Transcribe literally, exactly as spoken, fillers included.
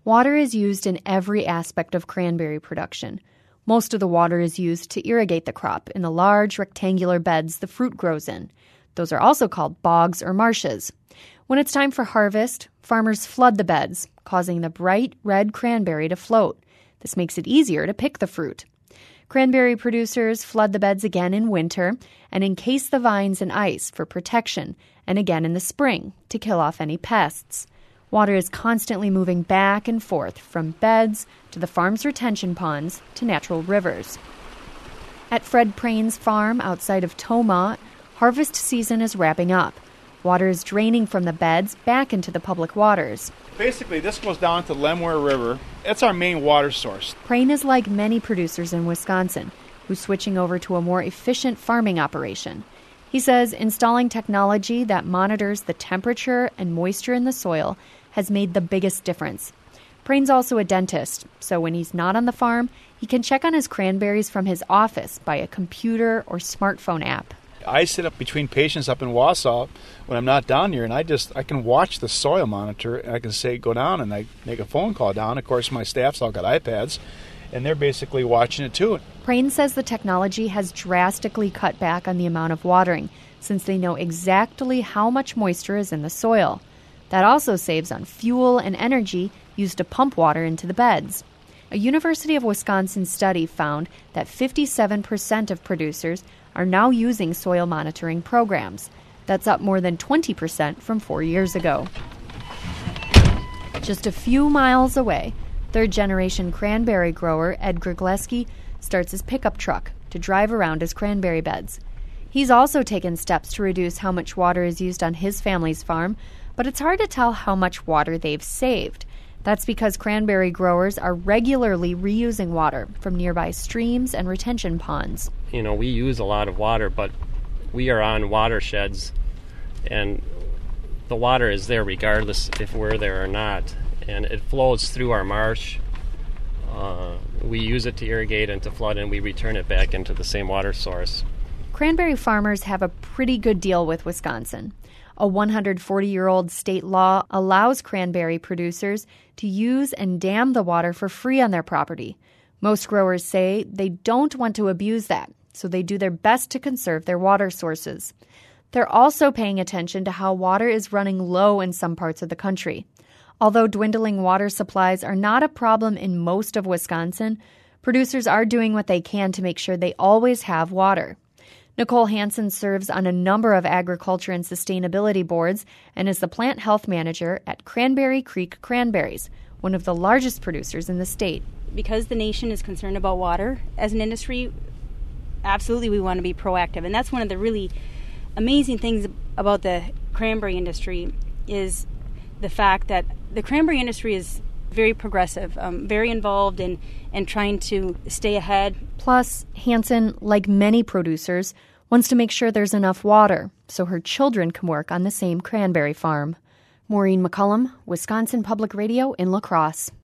Water is used in every aspect of cranberry production. Most of the water is used to irrigate the crop in the large rectangular beds the fruit grows in. Those are also called bogs or marshes. When it's time for harvest, farmers flood the beds, causing the bright red cranberry to float. This makes it easier to pick the fruit. Cranberry producers flood the beds again in winter and encase the vines in ice for protection, and again in the spring to kill off any pests. Water is constantly moving back and forth from beds to the farm's retention ponds to natural rivers. At Fred Prain's farm outside of Tomah, harvest season is wrapping up. Water is draining from the beds back into the public waters. Basically, this goes down to the Lemuel River. It's our main water source. Prain is like many producers in Wisconsin, who's switching over to a more efficient farming operation. He says installing technology that monitors the temperature and moisture in the soil has made the biggest difference. Prain's also a dentist, so when he's not on the farm, he can check on his cranberries from his office by a computer or smartphone app. I sit up between patients up in Wausau when I'm not down here, and I just I can watch the soil monitor, and I can say go down, and I make a phone call down. Of course, my staff's all got iPads, and they're basically watching it too. Prain says the technology has drastically cut back on the amount of watering, since they know exactly how much moisture is in the soil. That also saves on fuel and energy used to pump water into the beds. A University of Wisconsin study found that fifty-seven percent of producers are now using soil monitoring programs. That's up more than twenty percent from four years ago. Just a few miles away, third-generation cranberry grower Ed Grigleski starts his pickup truck to drive around his cranberry beds. He's also taken steps to reduce how much water is used on his family's farm, but it's hard to tell how much water they've saved. That's because cranberry growers are regularly reusing water from nearby streams and retention ponds. You know, we use a lot of water, but we are on watersheds, and the water is there regardless if we're there or not, and it flows through our marsh. Uh, we use it to irrigate and to flood, and we return it back into the same water source. Cranberry farmers have a pretty good deal with Wisconsin. A one hundred forty-year-old state law allows cranberry producers to use and dam the water for free on their property. Most growers say they don't want to abuse that, so they do their best to conserve their water sources. They're also paying attention to how water is running low in some parts of the country. Although dwindling water supplies are not a problem in most of Wisconsin, producers are doing what they can to make sure they always have water. Nicole Hansen serves on a number of agriculture and sustainability boards and is the plant health manager at Cranberry Creek Cranberries, one of the largest producers in the state. Because the nation is concerned about water, as an industry, absolutely we want to be proactive. And that's one of the really amazing things about the cranberry industry is the fact that the cranberry industry is very progressive, um, very involved in, in trying to stay ahead. Plus, Hansen, like many producers, wants to make sure there's enough water so her children can work on the same cranberry farm. Maureen McCullum, Wisconsin Public Radio in La Crosse.